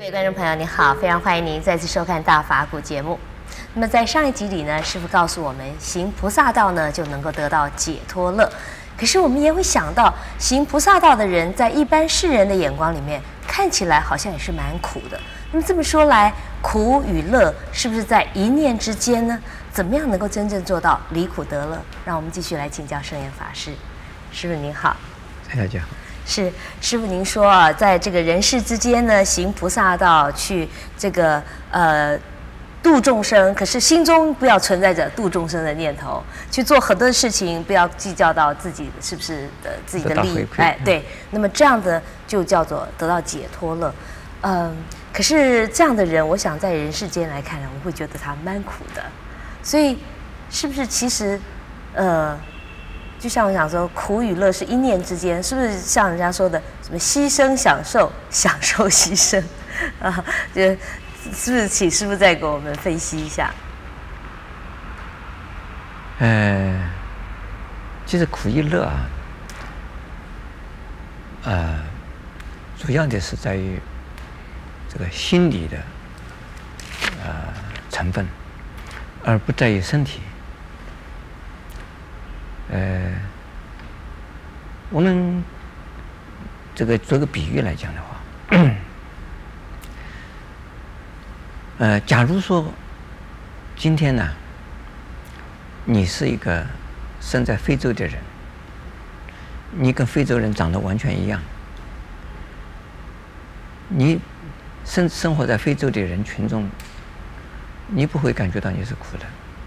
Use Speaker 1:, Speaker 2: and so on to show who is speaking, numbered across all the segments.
Speaker 1: 各位观众朋友，您好，非常欢迎您再次收看《大法古》节目。那么在上一集里呢，师父告诉我们，行菩萨道呢就能够得到解脱乐。可是我们也会想到，行菩萨道的人，在一般世人的眼光里面，看起来好像也是蛮苦的。那么这么说来，苦与乐是不是在一念之间呢？怎么样能够真正做到离苦得乐？让我们继续来请教圣严法师。师父您好。
Speaker 2: 大家好。
Speaker 1: 是师父，您说啊，在这个人世之间呢，行菩萨道，去这个度众生，可是心中不要存在着度众生的念头，去做很多事情，不要计较到自己是不是自己的利益，哎，对，那么这样的就叫做得到解脱乐。可是这样的人，我想在人世间来看呢，我会觉得他蛮苦的，所以是不是其实就像我想说，苦与乐是一念之间，是不是像人家说的什么牺牲享受，享受牺牲啊？就是不是请师父再给我们分析一下？
Speaker 2: 其实苦与乐主要的是在于这个心理的成分，而不在于身体。我们这个做个比喻来讲的话，假如说今天呢，你是一个生在非洲的人，你跟非洲人长得完全一样，你生活在非洲的人群中，你不会感觉到你是苦的，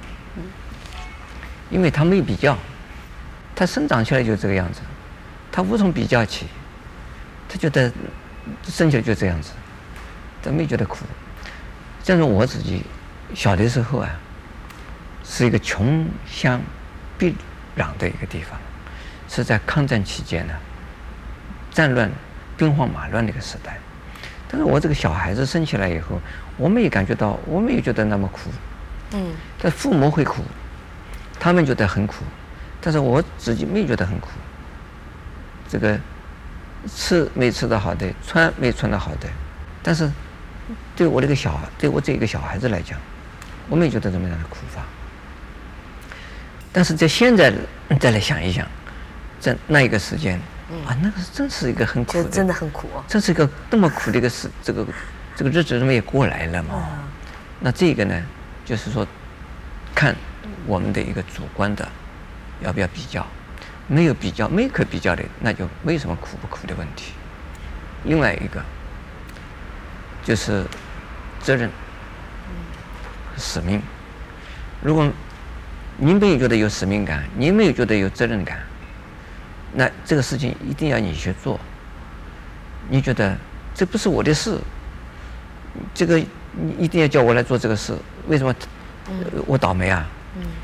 Speaker 2: 因为他没有比较。他生长起来就这个样子，他无从比较起，他觉得生下来就这样子，他没觉得苦。像是我自己小的时候啊，是一个穷乡僻壤的一个地方，是在抗战期间呢，战乱兵荒马乱的一个时代。但是我这个小孩子生起来以后，我没有感觉到，我没有觉得那么苦。但父母会苦，他们觉得很苦。但是我自己没觉得很苦，这个吃没吃得好的，穿没穿得好的，但是对我这个小孩子来讲，我没觉得这么样的苦法。但是在现在再来想一想，在那一个时间，那个真是一个很苦的，
Speaker 1: 真的很苦哦，
Speaker 2: 这是一个那么苦的一个这个日子，这么也过来了嘛。那这个呢，就是说，看我们的一个主观的。要不要比较？没有比较，没可比较的，那就没有什么苦不苦的问题。另外一个就是责任、使命。如果您没有觉得有使命感，您没有觉得有责任感，那这个事情一定要你去做。你觉得这不是我的事，这个你一定要叫我来做这个事，为什么我倒霉啊？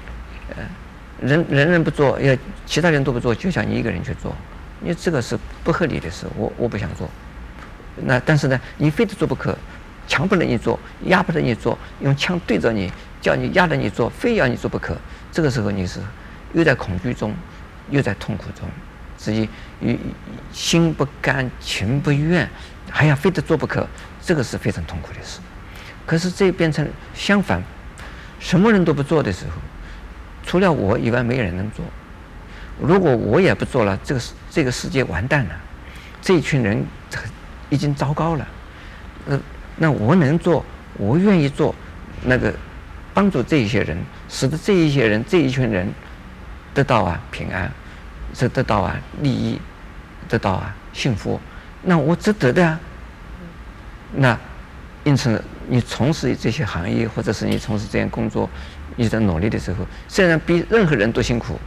Speaker 2: 人不做，要其他人都不做，就想你一个人去做，因为这个是不合理的事，我不想做。那但是呢，你非得做不可，强迫着你做，压迫着你做，用枪对着你，叫你压着你做，非要你做不可。这个时候你是又在恐惧中，又在痛苦中，自己心不甘情不愿，还要非得做不可，这个是非常痛苦的事。可是这变成相反，什么人都不做的时候，除了我以外，没人能做。如果我也不做了，这个世界完蛋了，这一群人已经糟糕了。那我能做，我愿意做，那个帮助这一些人，使得这一群人得到平安，是得到利益，得到幸福。那我值得的啊。那因此，你从事这些行业，或者是你从事这样工作，你在努力的时候，虽然比任何人都辛苦，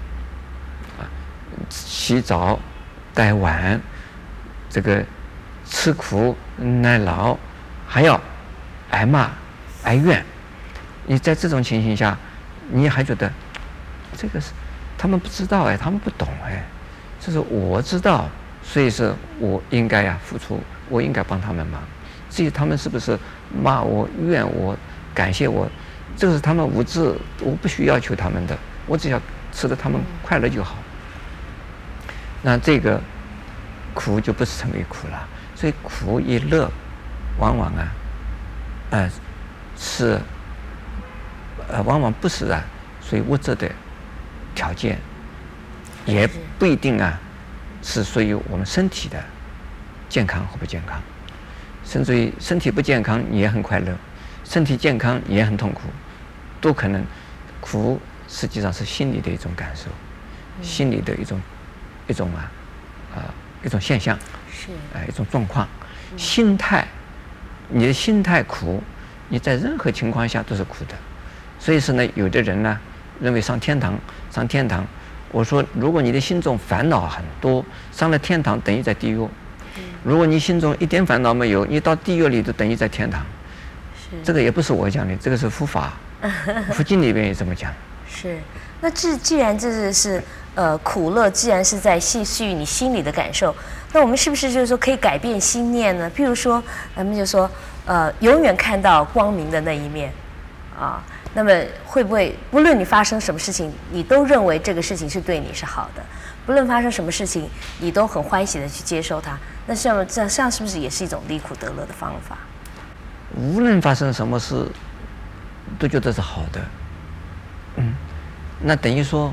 Speaker 2: 洗澡、带碗，这个吃苦耐劳，还要挨骂、挨怨。你在这种情形下，你还觉得这个是他们不知道他们不懂这是我知道，所以是我应该付出，我应该帮他们忙。至于他们是不是骂我、怨我、感谢我，这个是他们无知，我不需要求他们的，我只要使得他们快乐就好。那这个苦就不是成为苦了，所以苦与乐往往是往往不是属于物质的条件，也不一定是属于我们身体的健康或不健康，甚至于身体不健康你也很快乐，身体健康你也很痛苦，都可能。苦实际上是心理的一种感受，心理的一种现象，
Speaker 1: 是
Speaker 2: 一种状况，心态，你的心态苦，你在任何情况下都是苦的。所以说呢，有的人呢认为上天堂，我说如果你的心中烦恼很多，上了天堂等于在地狱；如果你心中一点烦恼没有，你到地狱里就等于在天堂。这个也不是我讲的，这个是佛法。佛经里边也这么讲。
Speaker 1: 是，那既然这是苦乐，既然是在系于你心里的感受，那我们是不是就是说可以改变心念呢？譬如说，咱们就说永远看到光明的那一面啊，那么会不会不论你发生什么事情，你都认为这个事情是对你是好的？不论发生什么事情，你都很欢喜的去接受它。那这样是不是也是一种离苦得乐的方法？
Speaker 2: 无论发生什么事，都觉得是好的，那等于说，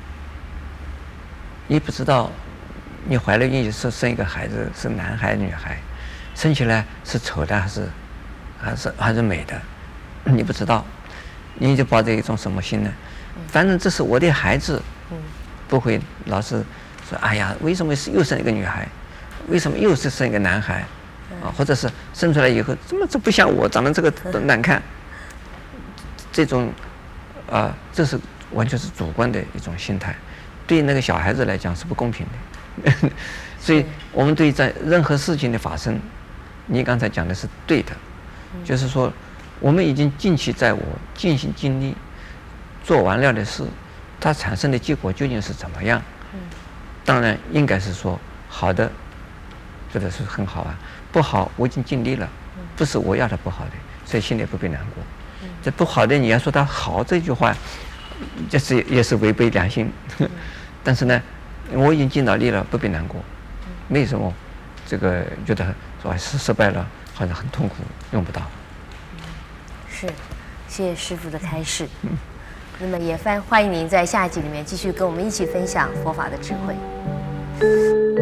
Speaker 2: 你不知道你怀了孕是生一个孩子是男孩女孩，生起来是丑的还是美的，你不知道，你就抱着一种什么心呢？反正这是我的孩子，不会老是说哎呀，为什么又生一个女孩，为什么又是生一个男孩，或者是生出来以后怎么这不像我，长得这个都难看。这种这是完全是主观的一种心态，对那个小孩子来讲是不公平的。所以我们对在任何事情的发生，你刚才讲的是对的，就是说我们已经尽其在我，尽心尽力做完了的事，它产生的结果究竟是怎么样？当然应该是说好的，觉得是很好不好我已经尽力了，不是我要的不好的，所以心里不必难过。这不好的你要说它好这句话，也是违背良心。但是呢，我已经尽到力了，不必难过。没什么，这个觉得说失败了，好像很痛苦，用不到。
Speaker 1: 是，谢谢师父的开示。那么也欢迎您在下一集里面继续跟我们一起分享佛法的智慧。